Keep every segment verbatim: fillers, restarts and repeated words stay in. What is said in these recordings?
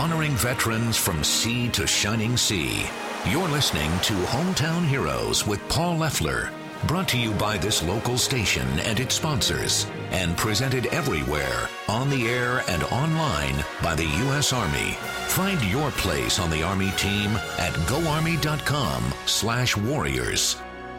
honoring veterans from sea to shining sea. You're listening to Hometown Heroes with Paul Leffler, brought to you by this local station and its sponsors, and presented everywhere, on the air and online by the U S Army. Find your place on the Army team at goarmy.com slash warriors.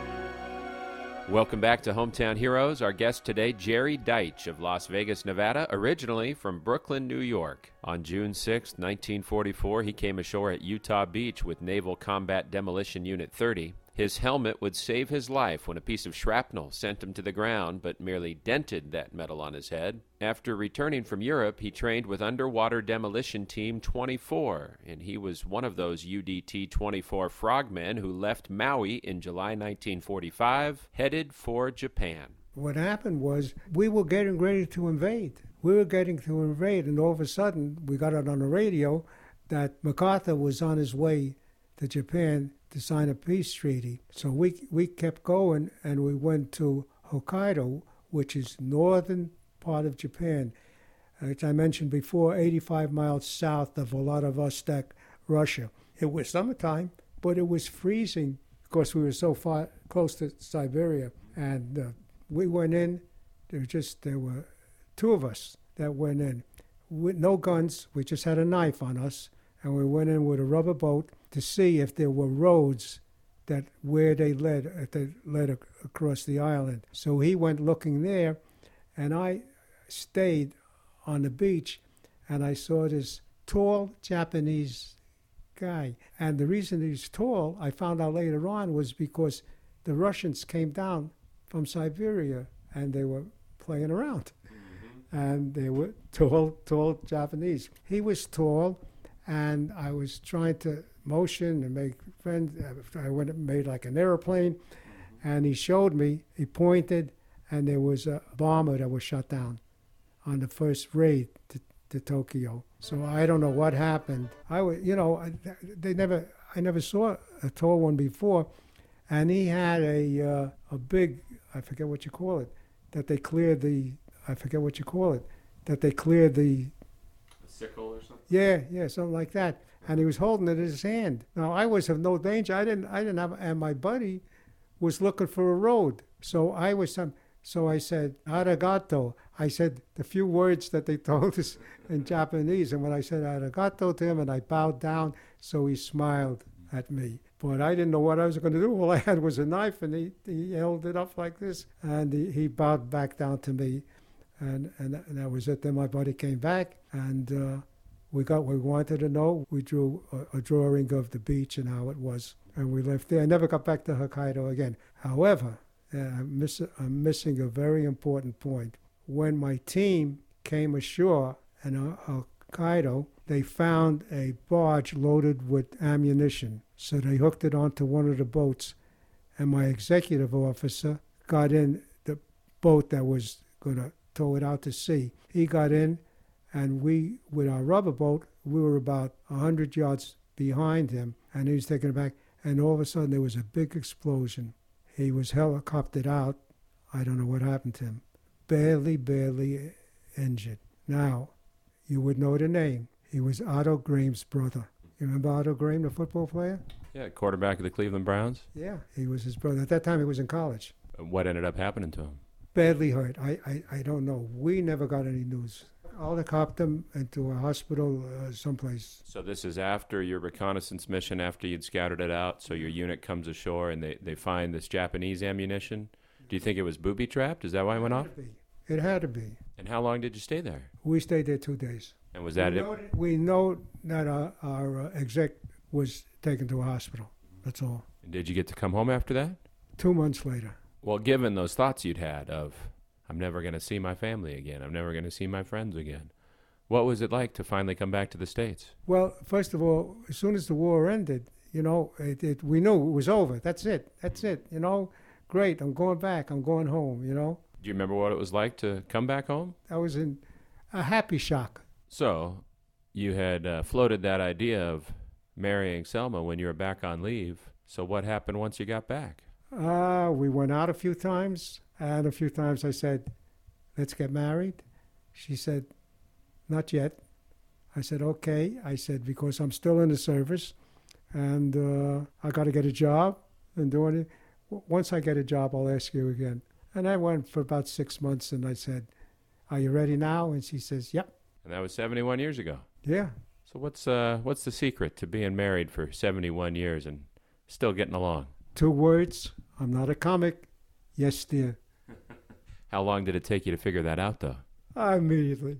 Welcome back to Hometown Heroes. Our guest today, Jerry Deitch of Las Vegas, Nevada, originally from Brooklyn, New York. On June sixth, nineteen forty-four, he came ashore at Utah Beach with Naval Combat Demolition Unit thirty. His helmet would save his life when a piece of shrapnel sent him to the ground, but merely dented that metal on his head. After returning from Europe, he trained with Underwater Demolition Team twenty-four, and he was one of those U D T twenty-four frogmen who left Maui in July nineteen forty-five, headed for Japan. What happened was we were getting ready to invade. We were getting to invade, and all of a sudden we got it on the radio that MacArthur was on his way to Japan to sign a peace treaty. So we we kept going, and we went to Hokkaido, which is northern part of Japan, which I mentioned before, eighty-five miles south of Vladivostok, Russia. It was summertime, but it was freezing because we were so far close to Siberia. And uh, we went in. There were just there were two of us that went in with no guns. We just had a knife on us, and we went in with a rubber boat to see if there were roads that where they led, if they led ac- across the island. So he went looking there, and I stayed on the beach, and I saw this tall Japanese guy. And the reason he's tall, I found out later on, was because the Russians came down from Siberia, and they were playing around. Mm-hmm. And they were tall, tall Japanese. He was tall, and I was trying to motion and make friends. I went and made like an airplane, and he showed me, he pointed, and there was a bomber that was shot down on the first raid to, to Tokyo. So I don't know what happened. I was, you know, I, they never, I never saw a tall one before, and he had a uh, a big, I forget what you call it, that they cleared the, I forget what you call it, that they cleared the A sickle or something? Yeah, yeah, something like that. And he was holding it in his hand. Now, I was of no danger. I didn't I didn't have, and my buddy was looking for a road. So I was some, so I said, arigato. I said the few words that they told us in Japanese. And when I said arigato to him, and I bowed down, so he smiled at me. But I didn't know what I was going to do. All I had was a knife, and he, he held it up like this. And he, he bowed back down to me. And, and, and that was it. Then my buddy came back, and uh, we got what we wanted to know. We drew a, a drawing of the beach and how it was, and we left there. I never got back to Hokkaido again. However, uh, I'm, miss, I'm missing a very important point. When my team came ashore in uh, Hokkaido, they found a barge loaded with ammunition. So they hooked it onto one of the boats, and my executive officer got in the boat that was going to tow it out to sea. He got in, and we, with our rubber boat, we were about one hundred yards behind him, and he was taking it back, and all of a sudden there was a big explosion. He was helicoptered out. I don't know what happened to him. Barely, barely injured. Now, you would know the name. He was Otto Graham's brother. You remember Otto Graham, the football player? Yeah, quarterback of the Cleveland Browns. Yeah, he was his brother. At that time, he was in college. What ended up happening to him? Badly hurt. I, I, I don't know. We never got any news. Helicoptered him into a hospital uh, someplace. So this is after your reconnaissance mission, after you'd scouted it out, so your unit comes ashore and they, they find this Japanese ammunition. Do you think it was booby-trapped? Is that why it went off? It had to be. And how long did you stay there? We stayed there two days. And was that we it? Know that, we know that our, our uh, exec was taken to a hospital. That's all. And did you get to come home after that? Two months later. Well, given those thoughts you'd had of, I'm never going to see my family again, I'm never going to see my friends again, what was it like to finally come back to the States? Well, first of all, as soon as the war ended, you know, it, it, we knew it was over. That's it. That's it. You know, great. I'm going back. I'm going home, you know. Do you remember what it was like to come back home? I was in a happy shock. So you had uh, floated that idea of marrying Selma when you were back on leave. So what happened once you got back? Uh, we went out a few times, and a few times I said, let's get married. She said, not yet. I said, okay. I said, because I'm still in the service, and uh, I got to get a job and doing it. Once I get a job, I'll ask you again. And I went for about six months, and I said, are you ready now? And she says, yep. And that was seventy-one years ago. Yeah. So what's uh what's the secret to being married for seventy-one years and still getting along? Two words. I'm not a comic. Yes, dear. How long did it take you to figure that out, though? Immediately.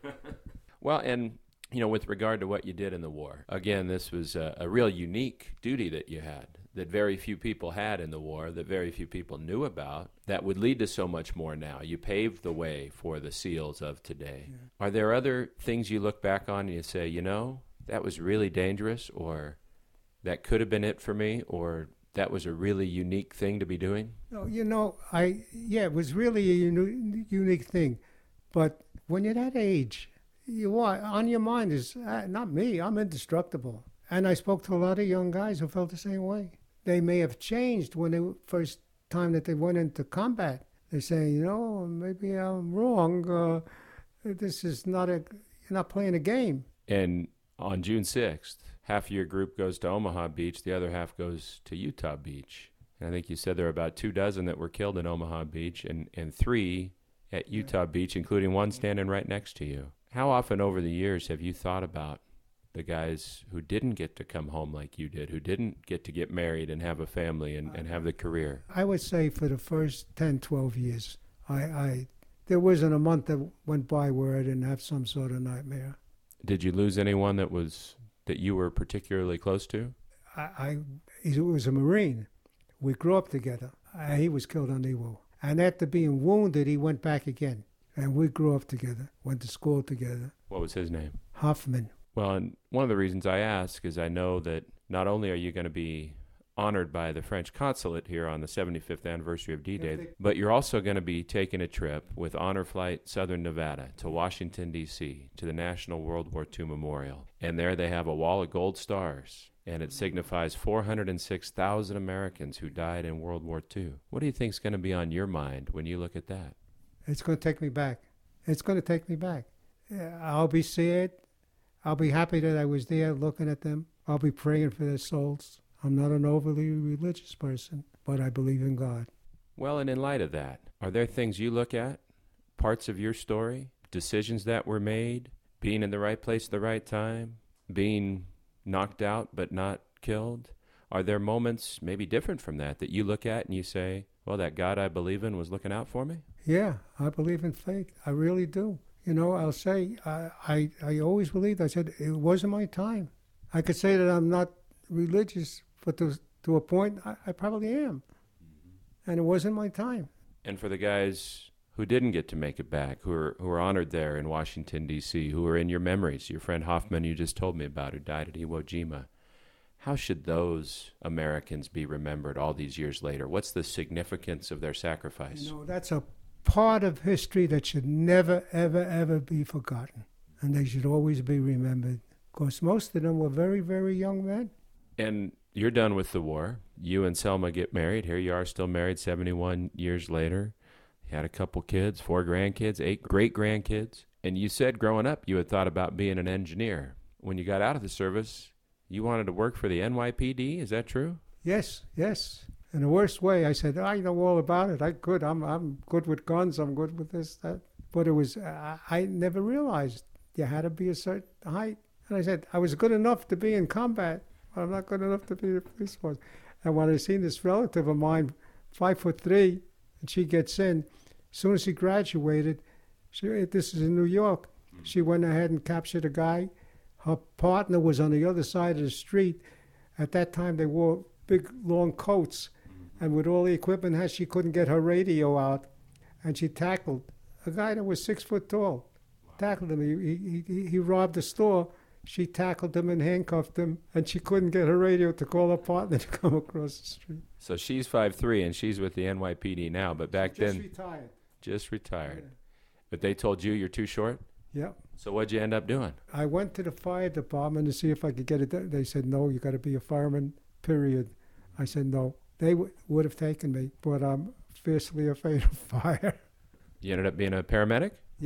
Well, and, you know, with regard to what you did in the war, again, this was a, a real unique duty that you had, that very few people had in the war, that very few people knew about, that would lead to so much more now. You paved the way for the SEALs of today. Yeah. Are there other things you look back on and you say, you know, that was really dangerous, or that could have been it for me, or that was a really unique thing to be doing? No, you know, I yeah, it was really a uni- unique thing. But when you're that age, you are, on your mind is, uh, not me, I'm indestructible. And I spoke to a lot of young guys who felt the same way. They may have changed when they first time that they went into combat. They're saying, you know, maybe I'm wrong. Uh, this is not a, you're not playing a game. And on June sixth, half of your group goes to Omaha Beach, the other half goes to Utah Beach. And I think you said there were about two dozen that were killed in Omaha Beach, and, and three at Utah Beach, including one standing right next to you. How often over the years have you thought about the guys who didn't get to come home like you did, who didn't get to get married and have a family and, and have the career? I would say for the first ten, twelve years, I, I there wasn't a month that went by where I didn't have some sort of nightmare. Did you lose anyone that was that you were particularly close to? I, I he was a Marine. We grew up together. I, he was killed on Iwo. And after being wounded, he went back again. And we grew up together, went to school together. What was his name? Hoffman. Well, and one of the reasons I ask is I know that not only are you going to be honored by the French consulate here on the seventy-fifth anniversary of D-Day, but you're also going to be taking a trip with Honor Flight Southern Nevada to Washington, D C, to the National World War Two Memorial. And there they have a wall of gold stars, and it signifies four hundred six thousand Americans who died in World War Two. What do you think is going to be on your mind when you look at that? It's going to take me back. It's going to take me back. I'll be sad. I'll be happy that I was there looking at them. I'll be praying for their souls. I'm not an overly religious person, but I believe in God. Well, and in light of that, are there things you look at, parts of your story, decisions that were made, being in the right place at the right time, being knocked out but not killed? Are there moments maybe different from that that you look at and you say, well, that God I believe in was looking out for me? Yeah, I believe in faith. I really do. You know, I'll say, I, I, I always believed, I said, it wasn't my time. I could say that I'm not religious, but to, to a point, I, I probably am. Mm-hmm. And it wasn't my time. And for the guys who didn't get to make it back, who are, who are honored there in Washington, D C, who are in your memories, your friend Hoffman you just told me about, who died at Iwo Jima, how should those Americans be remembered all these years later? What's the significance of their sacrifice? You know, that's a part of history that should never, ever, ever be forgotten. And they should always be remembered. Because most of them were very, very young men. And you're done with the war. You and Selma get married. Here you are still married seventy-one years later. You had a couple kids, four grandkids, eight great-grandkids. And you said growing up you had thought about being an engineer. When you got out of the service, you wanted to work for the N Y P D. Is that true? Yes, yes. In the worst way, I said, I know all about it. I could. I'm I'm good with guns. I'm good with this, that. But it was, uh, I never realized you had to be a certain height. And I said, I was good enough to be in combat, but I'm not good enough to be in the police force. And when I seen this relative of mine, five foot three, and she gets in, as soon as she graduated, she, this is in New York, she went ahead and captured a guy. Her partner was on the other side of the street. At that time, they wore big, long coats. And with all the equipment had, she couldn't get her radio out. And she tackled a guy that was six foot tall. Wow. Tackled him. He, he, he robbed a store. She tackled him and handcuffed him. And she couldn't get her radio to call her partner to come across the street. So she's five three and she's with the N Y P D now. But back just then... Just retired. Just retired. Yeah. But they told you you're too short? Yep. So what'd you end up doing? I went to the fire department to see if I could get it done. They said, no, you got to be a fireman, period. I said, no. They w- would have taken me, but I'm fiercely afraid of fire. You ended up being a paramedic? Yeah,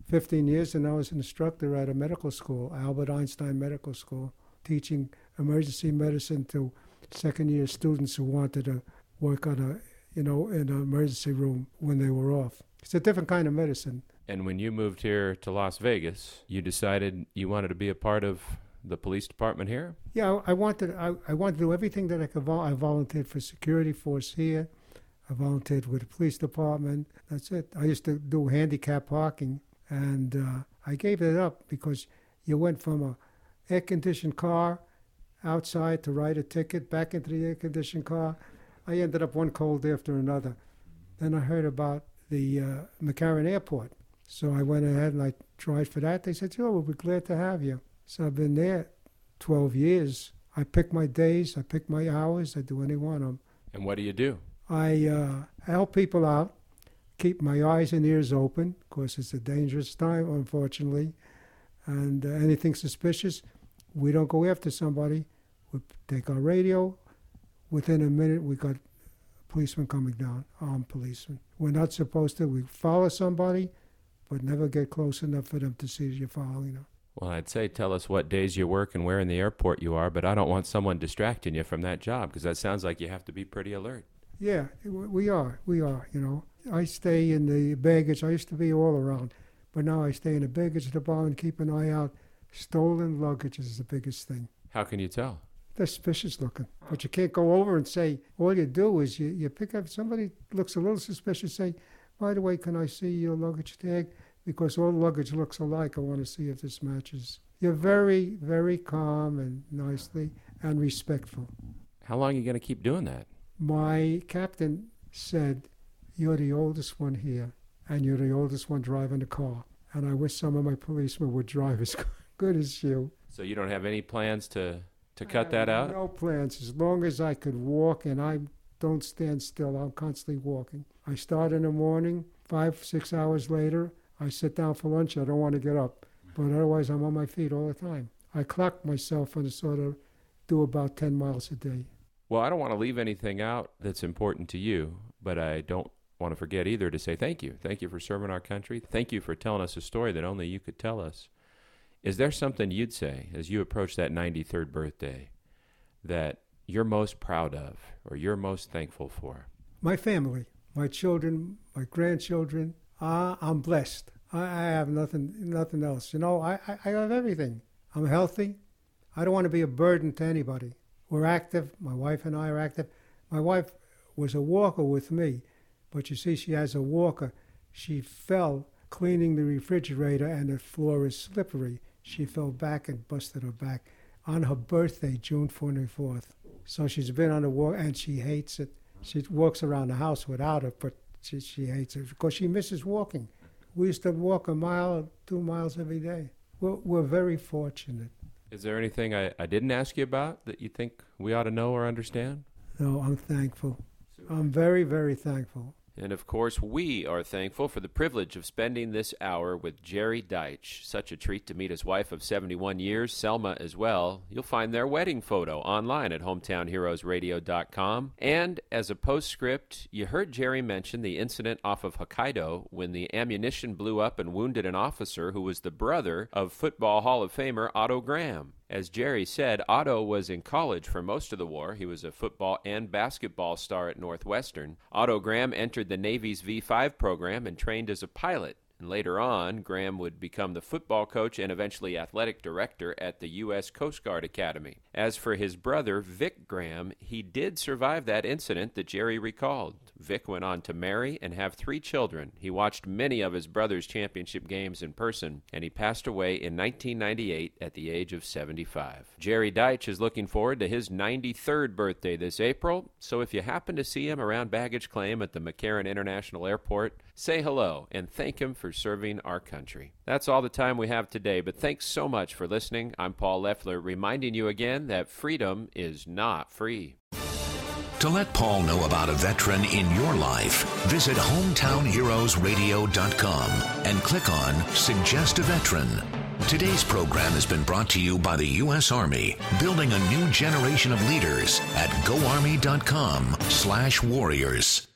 fifteen years, and I was an instructor at a medical school, Albert Einstein Medical School, teaching emergency medicine to second-year students who wanted to work on a, you know, in an emergency room when they were off. It's a different kind of medicine. And when you moved here to Las Vegas, you decided you wanted to be a part of the police department here? Yeah, I wanted I, I wanted to do everything that I could. Vol- I volunteered for security force here. I volunteered with the police department. That's it. I used to do handicap parking, and uh, I gave it up because you went from a air-conditioned car outside to write a ticket, back into the air-conditioned car. I ended up one cold after another. Then I heard about the uh, McCarran Airport. So I went ahead and I tried for that. They said, "Oh, we'll be glad to have you." So I've been there twelve years. I pick my days, I pick my hours, I do any one of them. And what do you do? I uh, help people out, keep my eyes and ears open, because it's a dangerous time, unfortunately. And uh, anything suspicious, we don't go after somebody. We take our radio. Within a minute, we got policemen coming down, armed policemen. We're not supposed to. We follow somebody, but never get close enough for them to see that you're following them. Well, I'd say tell us what days you work and where in the airport you are, but I don't want someone distracting you from that job, because that sounds like you have to be pretty alert. Yeah, we are. We are, you know. I stay in the baggage. I used to be all around, but now I stay in the baggage department, keep an eye out. Stolen luggage is the biggest thing. How can you tell? They're suspicious looking. But you can't go over and say, all you do is you, you pick up, somebody looks a little suspicious, say, "By the way, can I see your luggage tag? Because all luggage looks alike. I want to see if this matches." You're very, very calm and nicely and respectful. How long are you going to keep doing that? My captain said, "You're the oldest one here, and you're the oldest one driving the car. And I wish some of my policemen would drive as good as you." So you don't have any plans to, to cut that out? No plans. As long as I could walk, and I don't stand still, I'm constantly walking. I start in the morning, five, six hours later, I sit down for lunch. I don't want to get up, but otherwise I'm on my feet all the time. I clock myself and sort of do about ten miles a day. Well, I don't want to leave anything out that's important to you, but I don't want to forget either to say thank you. Thank you for serving our country. Thank you for telling us a story that only you could tell us. Is there something you'd say as you approach that ninety-third birthday that you're most proud of or you're most thankful for? My family, my children, my grandchildren. Uh, I'm blessed. I, I have nothing nothing else. You know, I, I, I have everything. I'm healthy. I don't want to be a burden to anybody. We're active. My wife and I are active. My wife was a walker with me, but you see, she has a walker. She fell cleaning the refrigerator, and the floor is slippery. She fell back and busted her back on her birthday, June twenty-fourth. So she's been on a walk, and she hates it. She walks around the house without it, but she, she hates it because she misses walking. We used to walk a mile, two miles every day. We're, we're very fortunate. Is there anything I, I didn't ask you about that you think we ought to know or understand? No, I'm thankful. I'm very, very thankful. And of course, we are thankful for the privilege of spending this hour with Jerry Deitch. Such a treat to meet his wife of seventy-one years, Selma, as well. You'll find their wedding photo online at hometown heroes radio dot com. And as a postscript, you heard Jerry mention the incident off of Hokkaido when the ammunition blew up and wounded an officer who was the brother of Football Hall of Famer Otto Graham. As Jerry said, Otto was in college for most of the war. He was a football and basketball star at Northwestern. Otto Graham entered the Navy's V five program and trained as a pilot. And later on, Graham would become the football coach and eventually athletic director at the U S Coast Guard Academy. As for his brother, Vic Graham, he did survive that incident that Jerry recalled. Vic went on to marry and have three children. He watched many of his brother's championship games in person, and he passed away in nineteen ninety-eight at the age of seventy-five. Jerry Deitch is looking forward to his ninety-third birthday this April, so if you happen to see him around baggage claim at the McCarran International Airport, say hello and thank him for serving our country. That's all the time we have today, but thanks so much for listening. I'm Paul Leffler, reminding you again that freedom is not free. To let Paul know about a veteran in your life, visit hometown heroes radio dot com and click on Suggest a Veteran. Today's program has been brought to you by the U S Army, building a new generation of leaders at go army dot com slash warriors.